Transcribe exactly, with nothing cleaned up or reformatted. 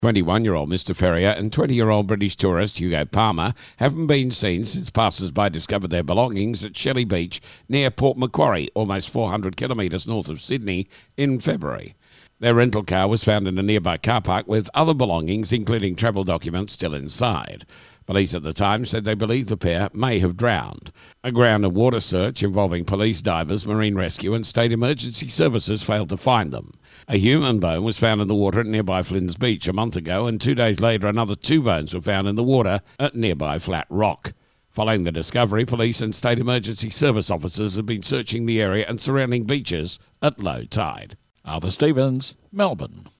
twenty-one-year-old Mister Ferrier and twenty-year-old British tourist Hugo Palmer haven't been seen since passers-by discovered their belongings at Shelley Beach near Port Macquarie, almost four hundred kilometres north of Sydney, in February. Their rental car was found in a nearby car park with other belongings, including travel documents, still inside. Police at the time said they believe the pair may have drowned. A ground and water search involving police, divers, marine rescue and state emergency services failed to find them. A human bone was found in the water at nearby Flynns Beach a month ago, and two days later another two bones were found in the water at nearby Flat Rock. Following the discovery, police and state emergency service officers have been searching the area and surrounding beaches at low tide. Arthur Stevens, Melbourne.